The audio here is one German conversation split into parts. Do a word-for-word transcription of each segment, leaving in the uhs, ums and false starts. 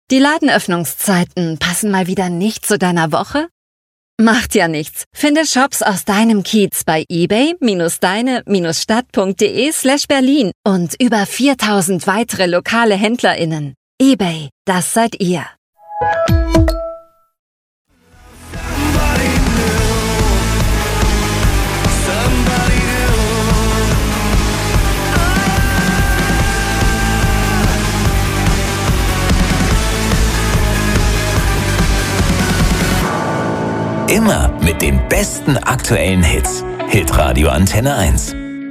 Die Ladenöffnungszeiten passen mal wieder nicht zu deiner Woche? Macht ja nichts. Finde Shops aus deinem Kiez bei ebay-deine-stadt.de slash Berlin und über viertausend weitere lokale HändlerInnen. eBay, das seid ihr. Immer mit den besten aktuellen Hits. Hitradio Antenne eins.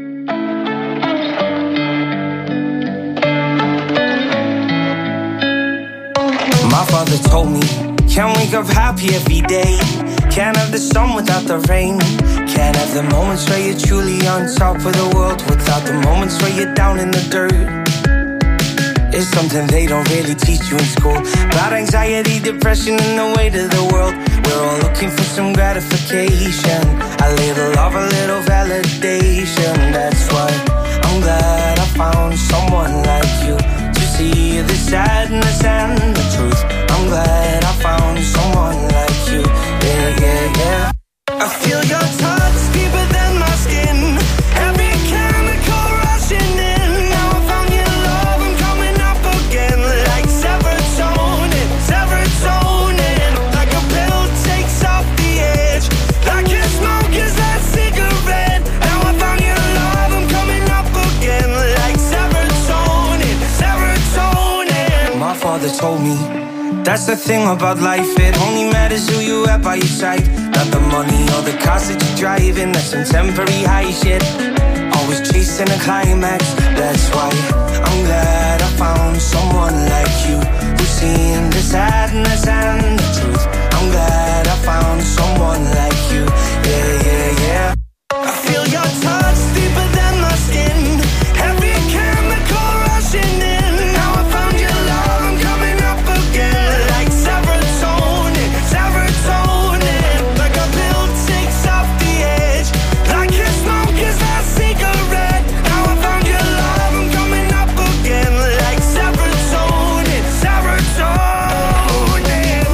My father told me, can't wake up happy every day. Can't have the sun without the rain. Can't have the moments where you're truly on top of the world without the moments where you're down in the dirt. It's something they don't really teach you in school. About anxiety, depression, and the weight of the world. We're all looking for some gratification. A little love, a little validation. That's why I'm glad I found someone like you to see the sadness and the truth. I'm glad I found someone like you. Yeah, yeah, yeah. I feel your touch deeper than my skin. Every chemical rushing in. Now I found your love, I'm coming up again. Like serotonin, serotonin. Like a pill takes off the edge. Like your smoke is that cigarette. Now I found your love, I'm coming up again. Like serotonin, serotonin. My father told me, that's the thing about life, it only matters who you have by your side. Not the money or the cars that you're driving, that's some temporary high shit. Always chasing a climax, that's why I'm glad I found someone like you who's seen the sadness and the truth. I'm glad I found someone like you, yeah, yeah, yeah. I feel your touch deeper than my skin. Every chemical rushing in. Now I found your love, I'm coming up again. Like serotonin, serotonin. Like a pill takes off the edge. Like your smoke is that cigarette. Now I found your love, I'm coming up again. Like serotonin, serotonin.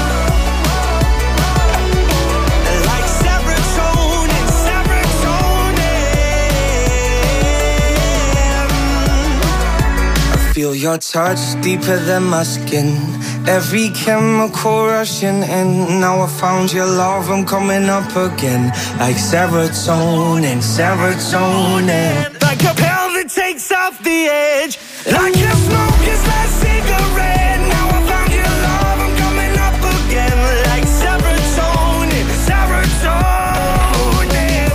Like serotonin, serotonin. I feel your touch deeper than my skin. Every chemical rushing in. Now I found your love, I'm coming up again. Like serotonin, serotonin. Like a pill that takes off the edge. Like your smoke is that cigarette. Now I found your love, I'm coming up again. Like serotonin, serotonin.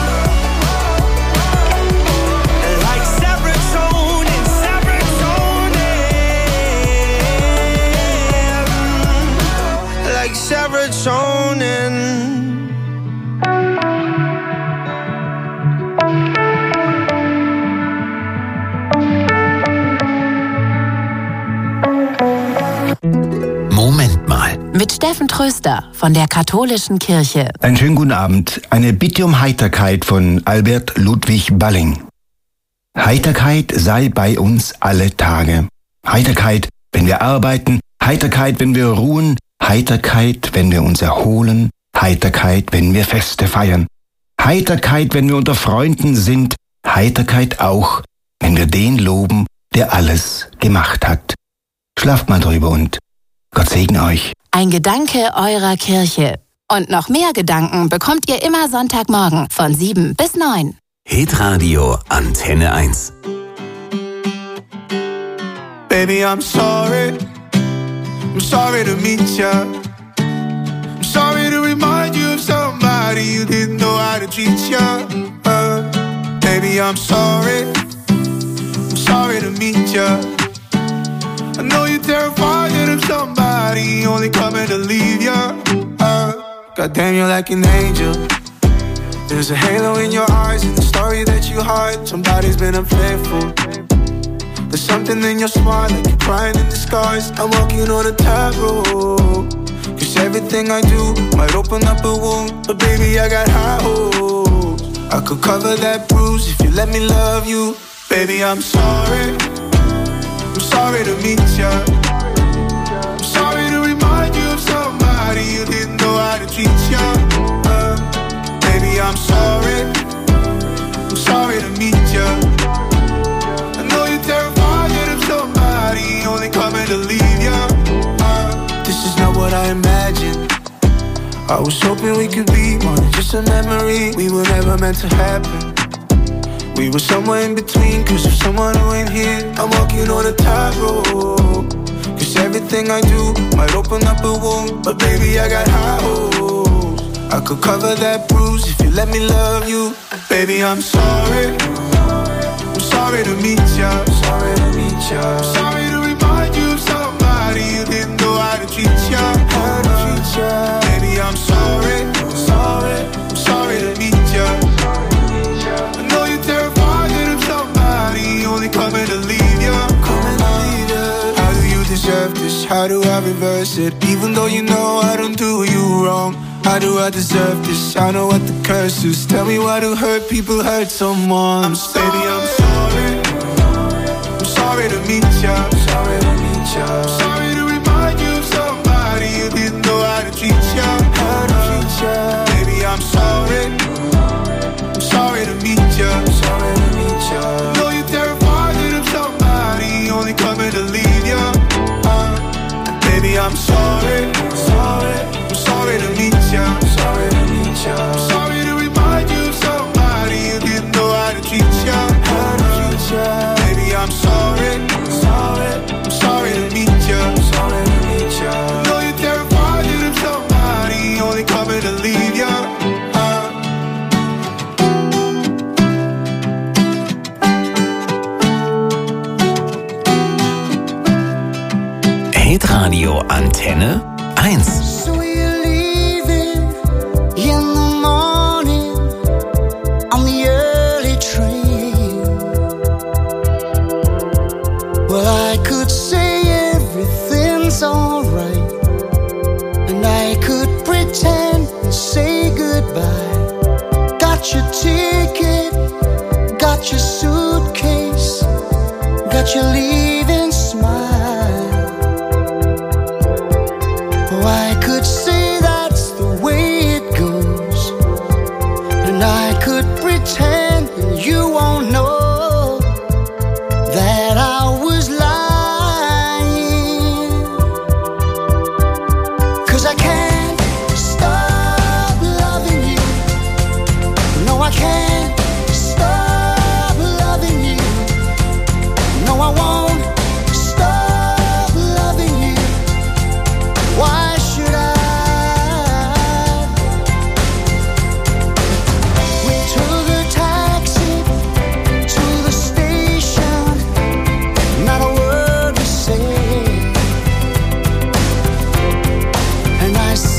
Like serotonin, serotonin. Like serotonin. Moment mal. Mit Steffen Tröster von der Katholischen Kirche. Einen schönen guten Abend. Eine Bitte um Heiterkeit von Albert Ludwig Balling. Heiterkeit sei bei uns alle Tage. Heiterkeit, wenn wir arbeiten. Heiterkeit, wenn wir ruhen. Heiterkeit, wenn wir uns erholen. Heiterkeit, wenn wir Feste feiern. Heiterkeit, wenn wir unter Freunden sind. Heiterkeit auch, wenn wir den loben, der alles gemacht hat. Schlaft mal drüber und Gott segne euch. Ein Gedanke eurer Kirche. Und noch mehr Gedanken bekommt ihr immer Sonntagmorgen von sieben bis neun. Hitradio Antenne eins. Baby, I'm sorry. I'm sorry to meet ya. I'm sorry to remind you of somebody you didn't know how to treat ya. Uh, baby, I'm sorry. I'm sorry to meet ya. I know you're terrified of somebody only coming to leave ya. Uh, goddamn, you're like an angel. There's a halo in your eyes and the story that you hide. Somebody's been unfaithful. There's something in your smile like you're crying in disguise. I'm walking on a tightrope. Cause everything I do might open up a wound. But baby, I got high hopes. I could cover that bruise if you let me love you. Baby, I'm sorry. I'm sorry to meet ya. coming to leave ya. uh, This is not what I imagined. I was hoping we could be more than just a memory. We were never meant to happen. We were somewhere in between, cause of someone who ain't here. I'm walking on a tightrope, cause everything I do might open up a wound. But baby, I got high hopes. I could cover that bruise if you let me love you. Baby, I'm sorry. I'm sorry to meet ya. Sorry to meet ya. Sorry to remind you of somebody you didn't know how to treat ya. How to treat ya. Baby, I'm sorry. Sorry. I'm sorry to meet ya. I know you're terrified of somebody only coming to leave ya. Coming to leave ya. How do you deserve this? How do I reverse it? Even though you know I don't do you wrong. How do I deserve this? I know what the curse is. Tell me why do hurt people hurt someone? I'm Baby, I'm sorry. I'm sorry to meet ya. Sorry to meet ya. Sorry to remind you of somebody you didn't know how to treat ya. How to treat ya. Baby, I'm sorry. I'm sorry to meet ya. Sorry to meet ya. I know you're terrified of somebody only coming to leave ya. uh, Baby, I'm sorry. Sorry. I'm sorry to meet ya. Sorry to meet ya. Sorry to remind you of somebody you didn't know how to treat ya. How to treat ya. Baby, I'm sorry. Sorry. I'm sorry to meet ya. Sorry to meet ya. I know you're terrified of somebody only coming to leave ya. uh. Hitradio Antenne eins. Well, I could say everything's alright, and I could pretend and say goodbye. Got your ticket, got your suitcase, got your leaving smile. Oh, I could say that's the way it goes, and I could pretend and you won't know that I was lying. 'Cause I can't stop loving you. No, I can't stop loving you. No, I won't stop loving you. Why should I? We took a taxi to the station. Not a word to say. And I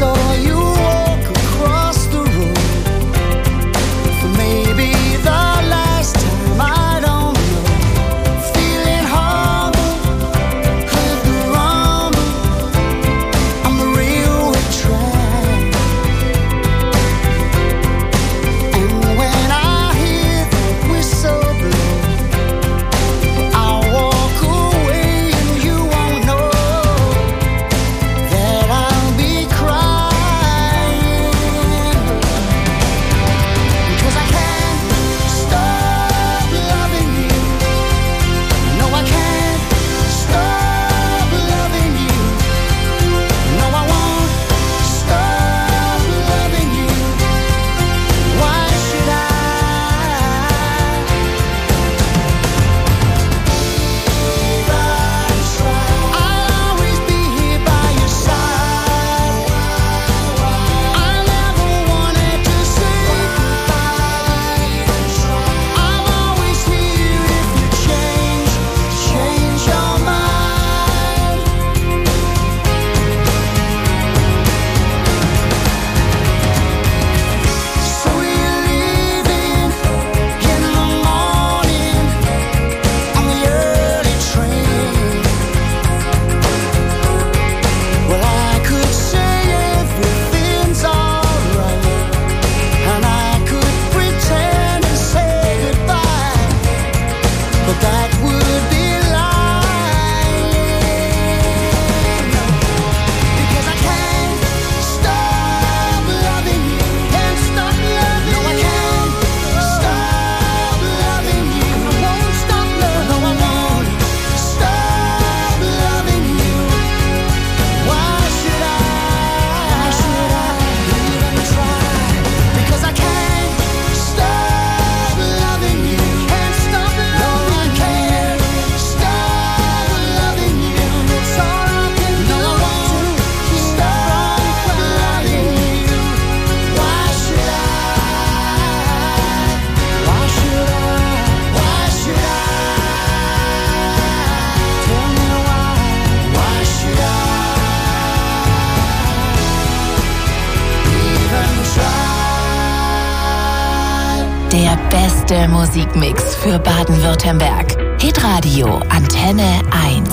beste Musikmix für Baden-Württemberg. Hitradio Antenne eins.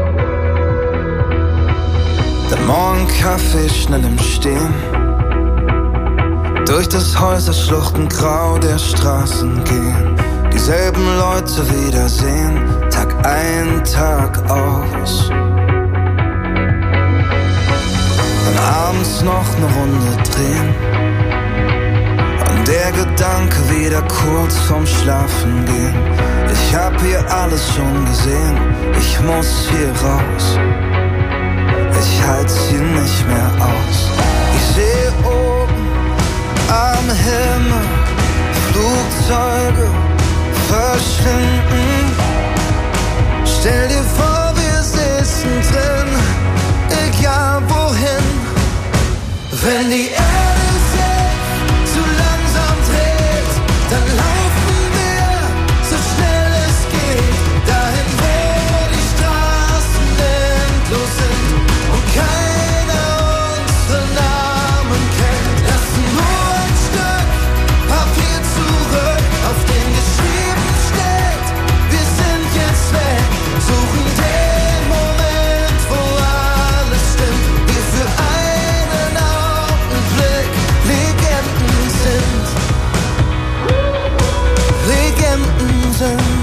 Der Morgenkaffee schnell im Stehen. Durch das Häuserschluchtengrau der Straßen gehen. Dieselben Leute wiedersehen. Tag ein, Tag aus. Dann abends noch eine Runde drehen. Und der Gedanke wieder kurz vorm Schlafen gehen. Ich hab hier alles schon gesehen. Ich muss hier raus. Ich halt's hier nicht mehr aus. Ich sehe oben am Himmel Flugzeuge verschwinden. Stell dir vor, wir sitzen drin, egal wohin. Wenn die Erde sich zu langsam dreht, dann laufen wir so schnell es geht. Dahin, wo die Straßen endlos sind und keiner unsere Namen kennt. Lassen nur ein Stück Papier zurück, auf dem geschrieben steht, wir sind jetzt weg. Suchen den Moment, wo alles stimmt. Wir für einen Augenblick Legenden sind. Legenden sind.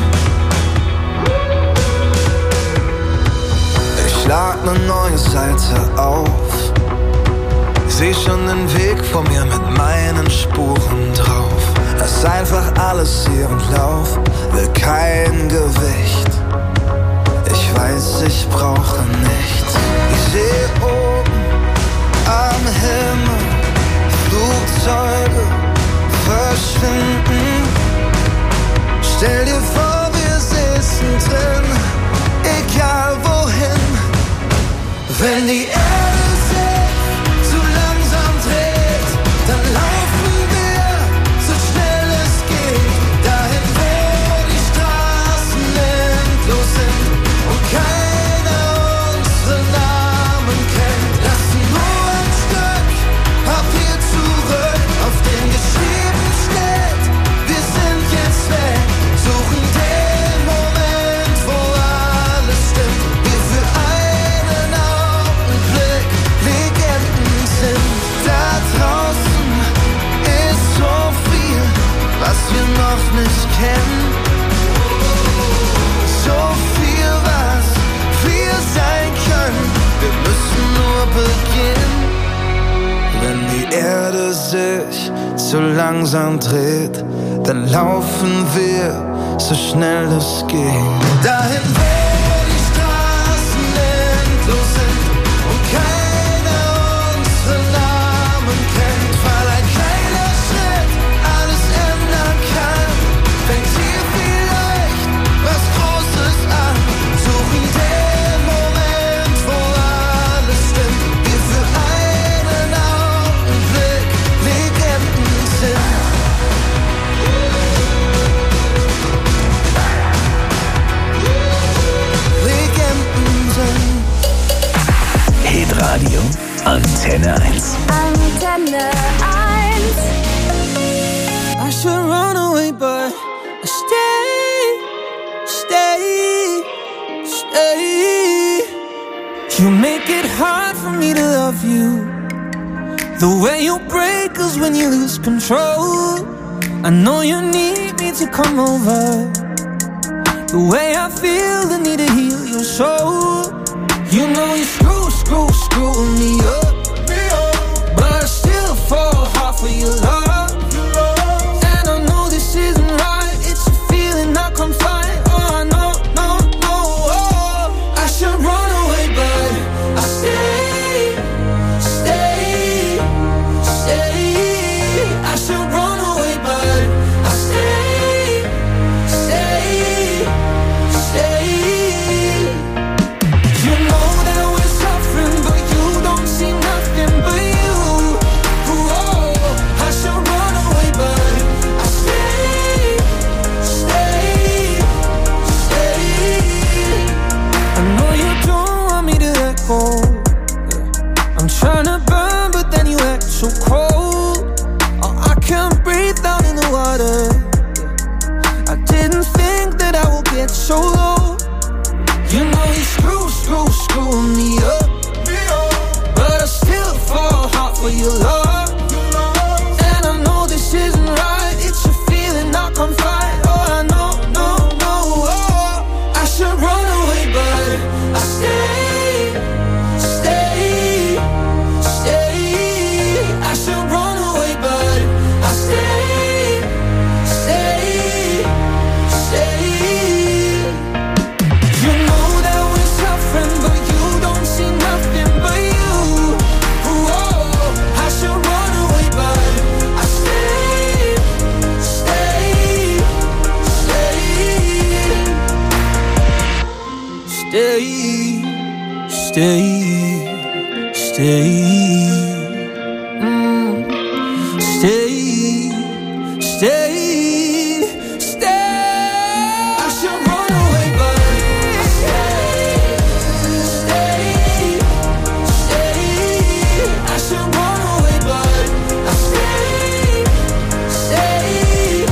Ich schlag ne neue Seite auf. Ich seh schon den Weg vor mir mit meinen Spuren drauf. Lass einfach alles hier und lauf, will kein Gewicht. Ich weiß, ich brauche nichts. Ich seh oben am Himmel Flugzeuge verschwinden. Stell dir vor, wir sitzen drin, egal wohin. Wenn die Erde sich zu langsam dreht, dann laufen wir so schnell es geht. Dahin, wo die Straßen endlos sind und keiner unsere Namen kennt. Lassen nur ein Stück Papier zurück, auf dem geschrieben steht, wir sind jetzt weg. Suchen den Moment, wo alles stimmt. Wir für einen Augenblick Legenden sind. Da draußen ist so viel, was wir noch nicht kennen. So viel, was wir sein können. Wir müssen nur beginnen. Wenn die Erde sich zu langsam dreht, dann laufen wir so schnell es geht. Dahin, wo die Straßen endlos sind und keiner unsere Namen kennt. Weil ein kleiner Schritt alles ändern kann, fängt hier vielleicht was Großes an. Suchen den Moment, wo alles stimmt. Wir für einen Augenblick Legenden sind. Legenden sind. Hitradio Antenne eins. Antenne eins. I should run away, but I stay, stay, stay. You make it hard for me to love you. The way you break us when you lose control. I know you need me to come over. The way I feel the need to heal your soul. You know you screw, screw, screw me up, but I still fall hard for your love. And I know this isn't right. It's a feeling I can't fight. Oh, I know, no, no. Oh, I should run away, but I stay, stay, stay. I should run away, but I stay, stay, stay. You know that we're so Stay, stay, mm. Stay, stay, stay. I should run away, but I stay, stay, stay. I should run away, but I stay, stay,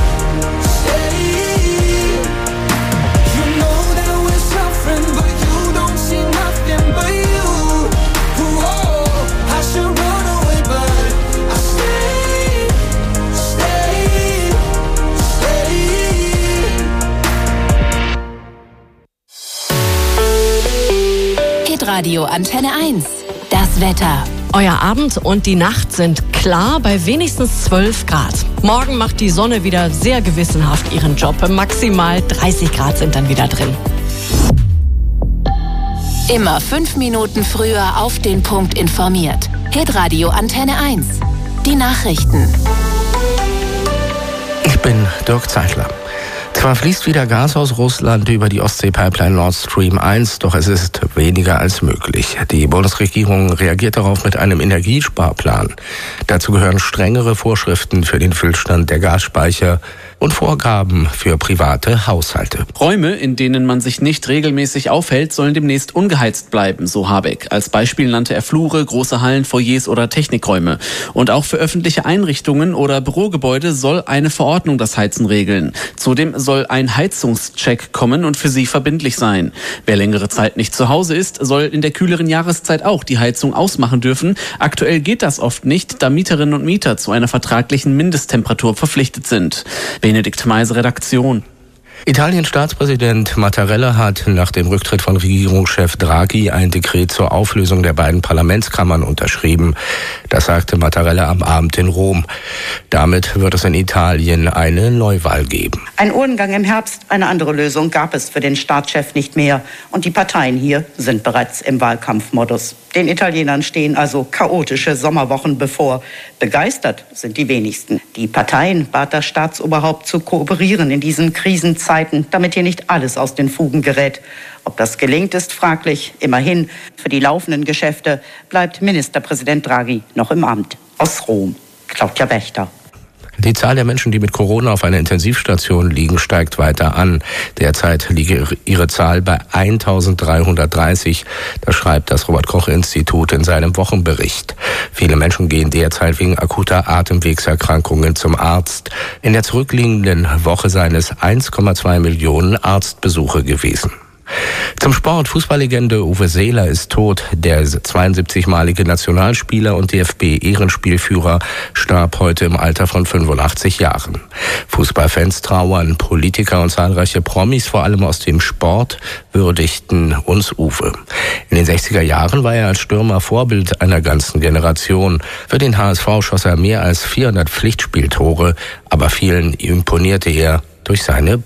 stay. You know that we're suffering, but you don't see nothing but you. Whoa, I should run away, but I stay, stay, stay. Hitradio Antenne eins. Das Wetter. Euer Abend und die Nacht sind klar bei wenigstens zwölf Grad. Morgen macht die Sonne wieder sehr gewissenhaft ihren Job. Maximal dreißig Grad sind dann wieder drin. Immer fünf Minuten früher auf den Punkt informiert. Hitradio Antenne eins. Die Nachrichten. Ich bin Dirk Zeitler. Zwar fließt wieder Gas aus Russland über die Ostsee-Pipeline Nord Stream eins, doch es ist weniger als möglich. Die Bundesregierung reagiert darauf mit einem Energiesparplan. Dazu gehören strengere Vorschriften für den Füllstand der Gasspeicher und Vorgaben für private Haushalte. Räume, in denen man sich nicht regelmäßig aufhält, sollen demnächst ungeheizt bleiben, so Habeck. Als Beispiel nannte er Flure, große Hallen, Foyers oder Technikräume. Und auch für öffentliche Einrichtungen oder Bürogebäude soll eine Verordnung das Heizen regeln. Zudem soll ein Heizungscheck kommen und für sie verbindlich sein. Wer längere Zeit nicht zu Hause ist, soll in der kühleren Jahreszeit auch die Heizung ausmachen dürfen. Aktuell geht das oft nicht, da Mieterinnen und Mieter zu einer vertraglichen Mindesttemperatur verpflichtet sind. Benedikt Meise, Redaktion. Italiens Staatspräsident Mattarella hat nach dem Rücktritt von Regierungschef Draghi ein Dekret zur Auflösung der beiden Parlamentskammern unterschrieben. Das sagte Mattarella am Abend in Rom. Damit wird es in Italien eine Neuwahl geben. Ein Urnengang im Herbst, eine andere Lösung gab es für den Staatschef nicht mehr. Und die Parteien hier sind bereits im Wahlkampfmodus. Den Italienern stehen also chaotische Sommerwochen bevor. Begeistert sind die wenigsten. Die Parteien bat das Staatsoberhaupt zu kooperieren in diesen Krisenzeiten, damit hier nicht alles aus den Fugen gerät. Ob das gelingt, ist fraglich. Immerhin, für die laufenden Geschäfte bleibt Ministerpräsident Draghi noch im Amt. Aus Rom, Claudia Wächter. Die Zahl der Menschen, die mit Corona auf einer Intensivstation liegen, steigt weiter an. Derzeit liege ihre Zahl bei eintausenddreihundertdreißig. Das schreibt das Robert-Koch-Institut in seinem Wochenbericht. Viele Menschen gehen derzeit wegen akuter Atemwegserkrankungen zum Arzt. In der zurückliegenden Woche seien es eins Komma zwei Millionen Arztbesuche gewesen. Zum Sport. Fußballlegende Uwe Seeler ist tot. Der zweiundsiebzigmalige Nationalspieler und D F B-Ehrenspielführer starb heute im Alter von fünfundachtzig Jahren. Fußballfans trauern, Politiker und zahlreiche Promis, vor allem aus dem Sport, würdigten uns Uwe. In den sechziger Jahren war er als Stürmer Vorbild einer ganzen Generation. Für den H S V schoss er mehr als vierhundert Pflichtspieltore, aber vielen imponierte er durch seine